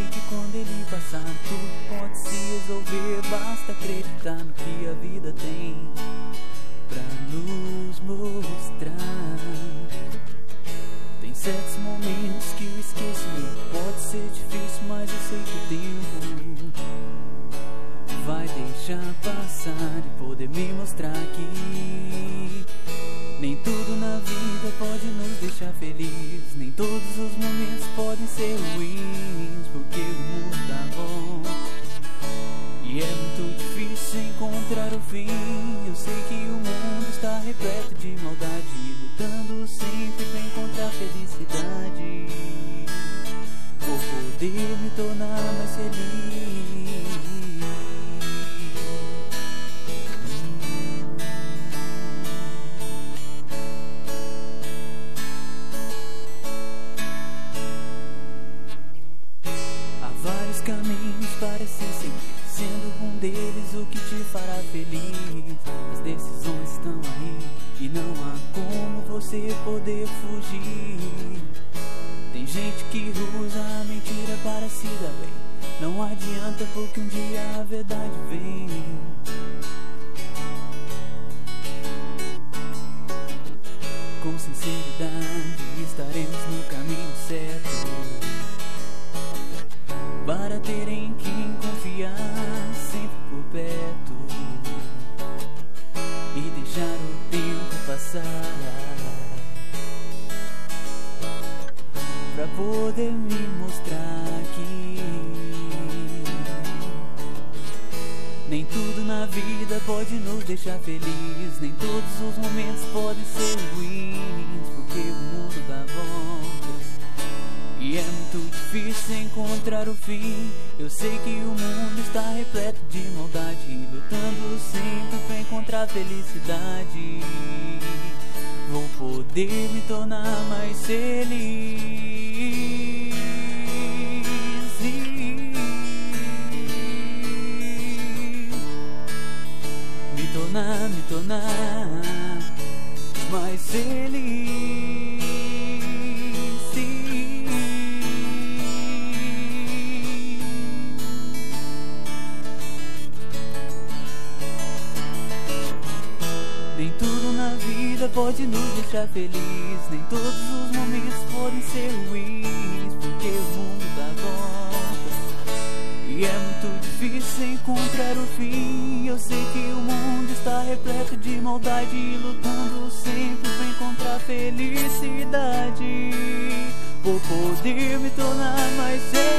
que quando ele passar tudo pode se resolver. Basta acreditar no que a vida tem pra nos mostrar. Tem certos momentos que o esquecimento pode ser difícil, mas eu sei que o tempo vai deixar passar e poder me mostrar que nem tudo na vida pode nos deixar felizes, nem todos os momentos podem ser ruins, porque o mundo dá volta e é muito difícil encontrar o fim. Eu sei que o mundo está repleto de maldade, lutando sempre pra encontrar felicidade. Vou poder me tornar mais feliz. Caminhos parecem seguir, sendo um deles o que te fará feliz. As decisões estão aí e não há como você poder fugir. Tem gente que usa a mentira para se dar bem, não adianta porque um dia a verdade vem. Com sinceridade estaremos no caminho certo, para ter em quem confiar sempre por perto e deixar o tempo passar, pra poder me mostrar que nem tudo na vida pode nos deixar felizes, nem todos os momentos podem ser ruins, porque o mundo dá voltas e é muito difícil encontrar o fim. Eu sei que o mundo está repleto de maldade, lutando sempre pra encontrar felicidade. Vou poder me tornar mais feliz. Me tornar mais feliz. Nem tudo na vida pode nos deixar feliz, nem todos os momentos podem ser ruins, porque o mundo dá volta e é muito difícil encontrar o fim. Eu sei que o mundo está repleto de maldade, lutando sempre pra encontrar felicidade. Vou poder me tornar mais feliz.